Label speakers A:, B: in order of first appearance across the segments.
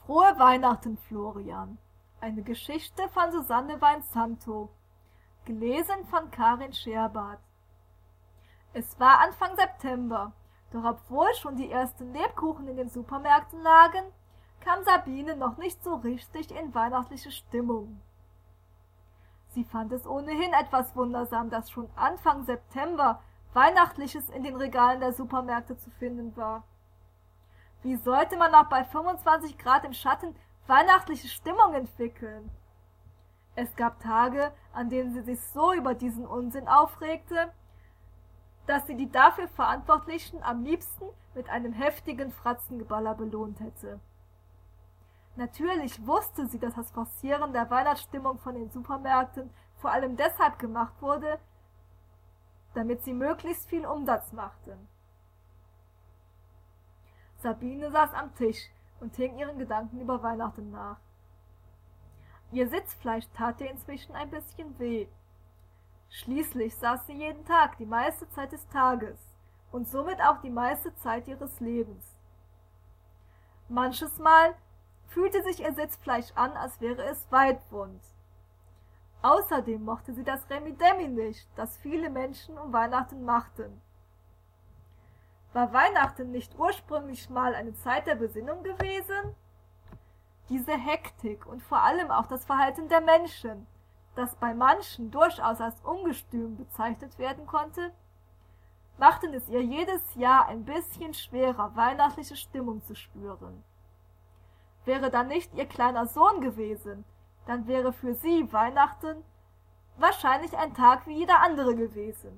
A: Frohe Weihnachten, Florian. Eine Geschichte von Susanne Wein-Santo. Gelesen von Karin Scherbart. Es war Anfang September, doch obwohl schon die ersten Lebkuchen in den Supermärkten lagen, kam Sabine noch nicht so richtig in weihnachtliche Stimmung. Sie fand es ohnehin etwas wundersam, dass schon Anfang September Weihnachtliches in den Regalen der Supermärkte zu finden war. Wie sollte man auch bei 25 Grad im Schatten weihnachtliche Stimmung entwickeln? Es gab Tage, an denen sie sich so über diesen Unsinn aufregte, dass sie die dafür Verantwortlichen am liebsten mit einem heftigen Fratzengeballer belohnt hätte. Natürlich wusste sie, dass das Forcieren der Weihnachtsstimmung von den Supermärkten vor allem deshalb gemacht wurde, damit sie möglichst viel Umsatz machten. Sabine saß am Tisch und hing ihren Gedanken über Weihnachten nach. Ihr Sitzfleisch tat ihr inzwischen ein bisschen weh. Schließlich saß sie jeden Tag die meiste Zeit des Tages und somit auch die meiste Zeit ihres Lebens. Manches Mal fühlte sich ihr Sitzfleisch an, als wäre es weitwund. Außerdem mochte sie das Remi-Demi nicht, das viele Menschen um Weihnachten machten. War Weihnachten nicht ursprünglich mal eine Zeit der Besinnung gewesen? Diese Hektik und vor allem auch das Verhalten der Menschen, das bei manchen durchaus als ungestüm bezeichnet werden konnte, machten es ihr jedes Jahr ein bisschen schwerer, weihnachtliche Stimmung zu spüren. Wäre da nicht ihr kleiner Sohn gewesen, dann wäre für sie Weihnachten wahrscheinlich ein Tag wie jeder andere gewesen.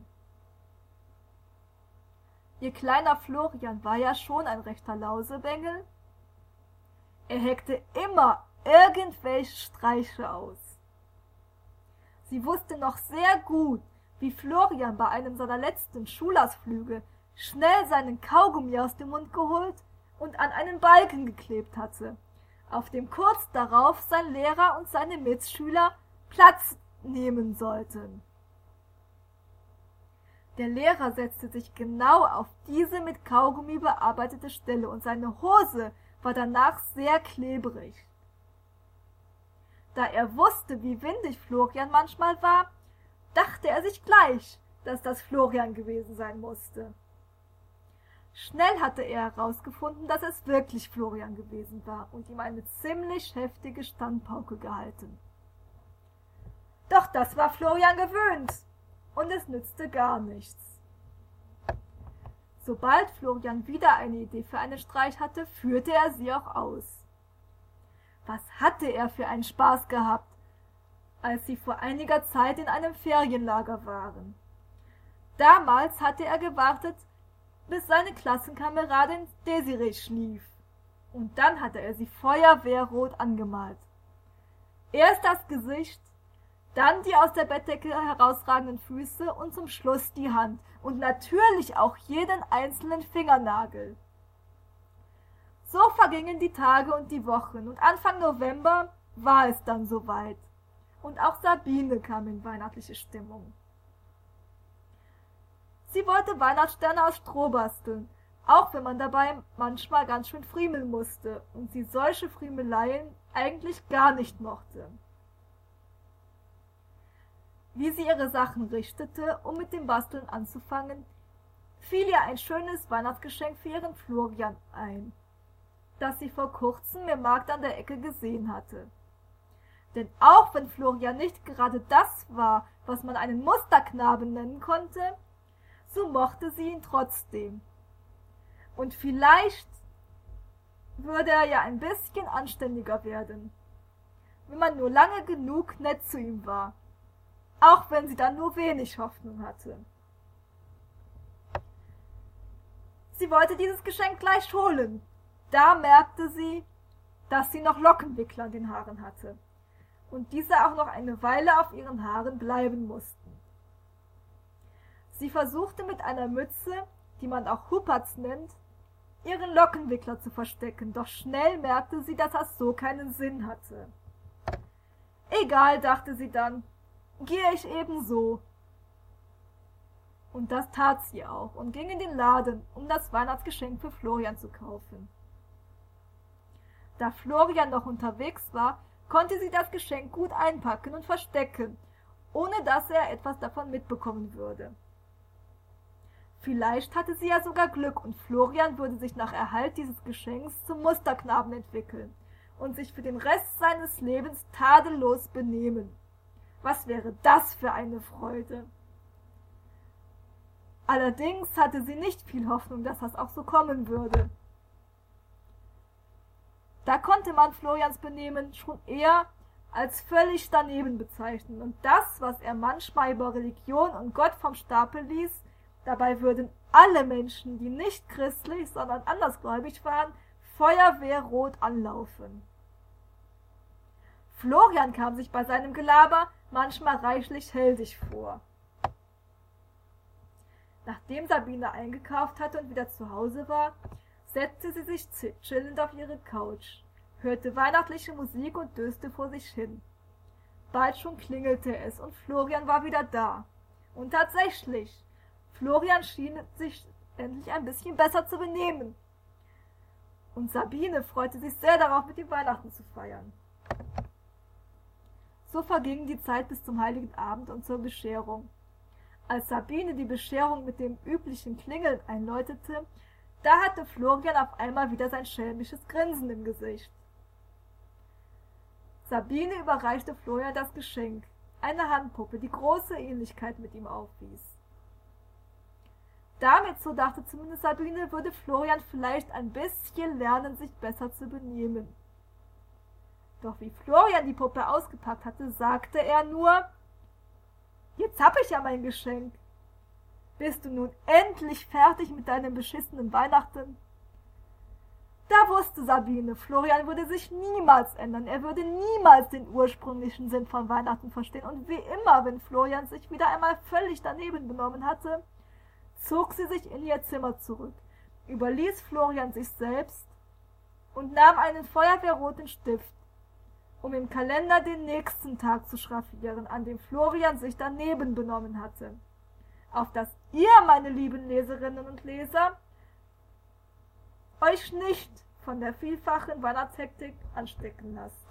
A: Ihr kleiner Florian war ja schon ein rechter Lausebengel. Er heckte immer irgendwelche Streiche aus. Sie wusste noch sehr gut, wie Florian bei einem seiner letzten Schulausflüge schnell seinen Kaugummi aus dem Mund geholt und an einen Balken geklebt hatte, auf dem kurz darauf sein Lehrer und seine Mitschüler Platz nehmen sollten. Der Lehrer setzte sich genau auf diese mit Kaugummi bearbeitete Stelle und seine Hose war danach sehr klebrig. Da er wusste, wie windig Florian manchmal war, dachte er sich gleich, dass das Florian gewesen sein musste. Schnell hatte er herausgefunden, dass es wirklich Florian gewesen war und ihm eine ziemlich heftige Standpauke gehalten. Doch das war Florian gewöhnt. Und es nützte gar nichts. Sobald Florian wieder eine Idee für einen Streich hatte, führte er sie auch aus. Was hatte er für einen Spaß gehabt, als sie vor einiger Zeit in einem Ferienlager waren. Damals hatte er gewartet, bis seine Klassenkameradin Desiree schlief. Und dann hatte er sie feuerwehrrot angemalt. Erst das Gesicht, dann die aus der Bettdecke herausragenden Füße und zum Schluss die Hand und natürlich auch jeden einzelnen Fingernagel. So vergingen die Tage und die Wochen und Anfang November war es dann soweit. Und auch Sabine kam in weihnachtliche Stimmung. Sie wollte Weihnachtssterne aus Stroh basteln, auch wenn man dabei manchmal ganz schön friemeln musste und sie solche Friemeleien eigentlich gar nicht mochte. Wie sie ihre Sachen richtete, um mit dem Basteln anzufangen, fiel ihr ein schönes Weihnachtsgeschenk für ihren Florian ein, das sie vor kurzem im Markt an der Ecke gesehen hatte. Denn auch wenn Florian nicht gerade das war, was man einen Musterknaben nennen konnte, so mochte sie ihn trotzdem. Und vielleicht würde er ja ein bisschen anständiger werden, wenn man nur lange genug nett zu ihm war, auch wenn sie dann nur wenig Hoffnung hatte. Sie wollte dieses Geschenk gleich holen. Da merkte sie, dass sie noch Lockenwickler an den Haaren hatte und diese auch noch eine Weile auf ihren Haaren bleiben mussten. Sie versuchte mit einer Mütze, die man auch Hupatz nennt, ihren Lockenwickler zu verstecken, doch schnell merkte sie, dass das so keinen Sinn hatte. Egal, dachte sie dann, gehe ich eben so. Und das tat sie auch und ging in den Laden, um das Weihnachtsgeschenk für Florian zu kaufen. Da Florian noch unterwegs war, konnte sie das Geschenk gut einpacken und verstecken, ohne dass er etwas davon mitbekommen würde. Vielleicht hatte sie ja sogar Glück und Florian würde sich nach Erhalt dieses Geschenks zum Musterknaben entwickeln und sich für den Rest seines Lebens tadellos benehmen. Was wäre das für eine Freude? Allerdings hatte sie nicht viel Hoffnung, dass das auch so kommen würde. Da konnte man Florians Benehmen schon eher als völlig daneben bezeichnen und das, was er manchmal über Religion und Gott vom Stapel ließ, dabei würden alle Menschen, die nicht christlich, sondern andersgläubig waren, feuerwehrrot anlaufen. Florian kam sich bei seinem Gelaber manchmal reichlich heldig vor. Nachdem Sabine eingekauft hatte und wieder zu Hause war, setzte sie sich chillend auf ihre Couch, hörte weihnachtliche Musik und döste vor sich hin. Bald schon klingelte es und Florian war wieder da. Und tatsächlich, Florian schien sich endlich ein bisschen besser zu benehmen. Und Sabine freute sich sehr darauf, mit ihm Weihnachten zu feiern. So verging die Zeit bis zum Heiligen Abend und zur Bescherung. Als Sabine die Bescherung mit dem üblichen Klingeln einläutete, da hatte Florian auf einmal wieder sein schelmisches Grinsen im Gesicht. Sabine überreichte Florian das Geschenk, eine Handpuppe, die große Ähnlichkeit mit ihm aufwies. Damit, so dachte zumindest Sabine, würde Florian vielleicht ein bisschen lernen, sich besser zu benehmen. Doch wie Florian die Puppe ausgepackt hatte, sagte er nur: »Jetzt hab ich ja mein Geschenk. Bist du nun endlich fertig mit deinem beschissenen Weihnachten?« Da wusste Sabine, Florian würde sich niemals ändern, er würde niemals den ursprünglichen Sinn von Weihnachten verstehen, und wie immer, wenn Florian sich wieder einmal völlig daneben benommen hatte, zog sie sich in ihr Zimmer zurück, überließ Florian sich selbst und nahm einen feuerwehrroten Stift, um im Kalender den nächsten Tag zu schraffieren, an dem Florian sich daneben benommen hatte, auf dass ihr, meine lieben Leserinnen und Leser, euch nicht von der vielfachen Weihnachtshektik anstecken lasst.